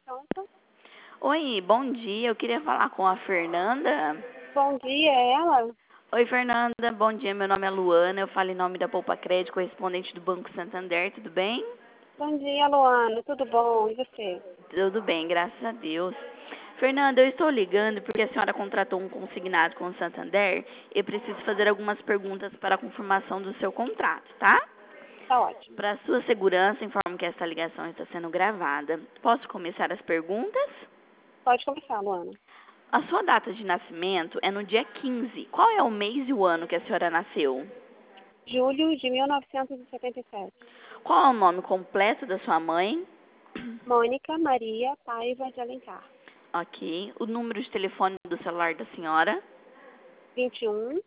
Pronto. Oi, bom dia. Eu queria falar com a Fernanda. Bom dia, é ela? Oi, Fernanda. Bom dia. Meu nome é Luana. Eu falo em nome da Poupa Crédito, correspondente do Banco Santander. Tudo bem? Bom dia, Luana. Tudo bom? E você? Tudo bem, graças a Deus. Fernanda, eu estou ligando porque a senhora contratou um consignado com o Santander e preciso fazer algumas perguntas para a confirmação do seu contrato, tá? Tá ótimo. Para sua segurança, informo que esta ligação está sendo gravada. Posso começar as perguntas? Pode começar, Luana. A sua data de nascimento é no dia 15. Qual é o mês e o ano que a senhora nasceu? Julho de 1977. Qual é o nome completo da sua mãe? Mônica Maria Paiva de Alencar. Ok. O número de telefone do celular da senhora? 21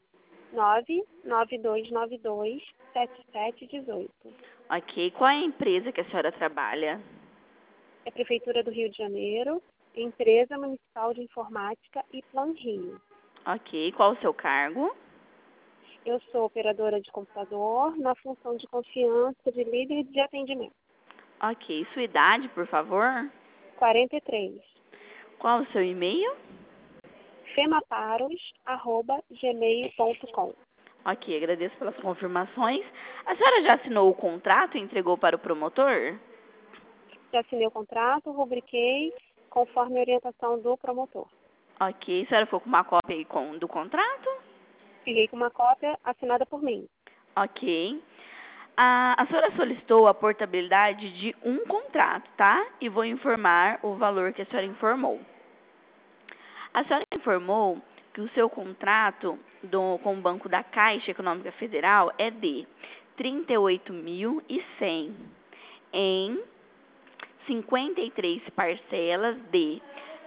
99292 7718. Ok. Qual é a empresa que a senhora trabalha? É Prefeitura do Rio de Janeiro, Empresa Municipal de Informática e Plan Rio. Ok. Qual o seu cargo? Eu sou operadora de computador na função de confiança de líder de atendimento. Ok. Sua idade, por favor? 43. Qual o seu e-mail? femaparos@gmail.com. Ok. Agradeço pelas confirmações. A senhora já assinou o contrato e entregou para o promotor? Já assinei o contrato, rubriquei conforme a orientação do promotor. Ok. A senhora ficou com uma cópia aí do contrato? Fiquei com uma cópia assinada por mim. Ok. A senhora solicitou a portabilidade de um contrato, tá? E vou informar o valor que a senhora informou. A senhora informou que o seu contrato com o Banco da Caixa Econômica Federal é de 38.100 em 53 parcelas de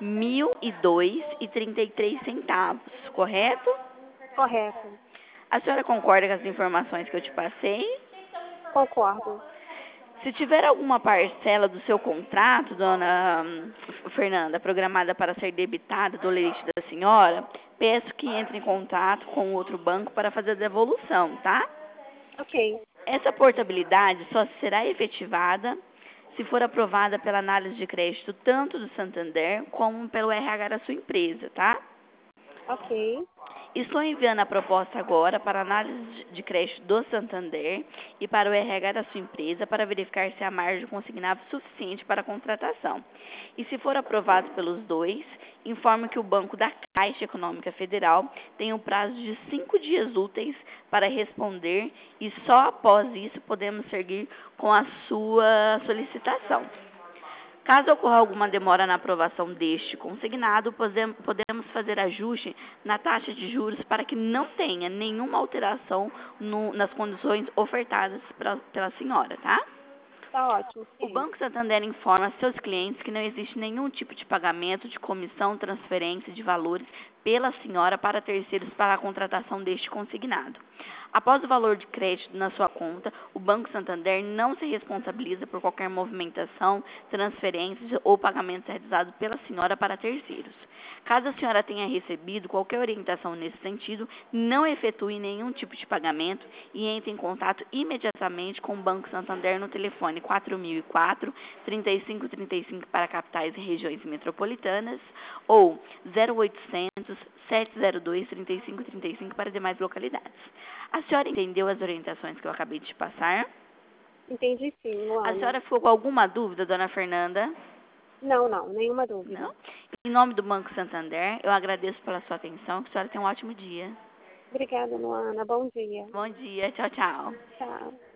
1.002,33 centavos, correto? Correto. A senhora concorda com as informações que eu te passei? Concordo. Se tiver alguma parcela do seu contrato, dona Fernanda, programada para ser debitada do limite da senhora, peço que entre em contato com outro banco para fazer a devolução, tá? Ok. Essa portabilidade só será efetivada se for aprovada pela análise de crédito tanto do Santander como pelo RH da sua empresa, tá? Ok. Estou enviando a proposta agora para a análise de crédito do Santander e para o RH da sua empresa para verificar se há margem consignável suficiente para a contratação. E se for aprovado pelos dois, informe que o Banco da Caixa Econômica Federal tem um prazo de 5 dias úteis para responder e só após isso podemos seguir com a sua solicitação. Caso ocorra alguma demora na aprovação deste consignado, podemos fazer ajuste na taxa de juros para que não tenha nenhuma alteração nas condições ofertadas pela senhora, tá? Tá ótimo, O sim. Banco Santander informa seus clientes que não existe nenhum tipo de pagamento de comissão, transferência de valores pela senhora para terceiros para a contratação deste consignado. Após o valor de crédito na sua conta, o Banco Santander não se responsabiliza por qualquer movimentação, transferências ou pagamentos realizados pela senhora para terceiros. Caso a senhora tenha recebido qualquer orientação nesse sentido, não efetue nenhum tipo de pagamento e entre em contato imediatamente com o Banco Santander no telefone 4004-3535 para capitais e regiões metropolitanas ou 0800 702 3535 para demais localidades. A senhora entendeu as orientações que eu acabei de te passar? Entendi sim, A Luana. senhora ficou com alguma dúvida, dona Fernanda? Não, nenhuma dúvida. Não? Em nome do Banco Santander, eu agradeço pela sua atenção. Que a senhora tenha um ótimo dia. Obrigada, Luana. Bom dia. Bom dia. Tchau, tchau. Tchau.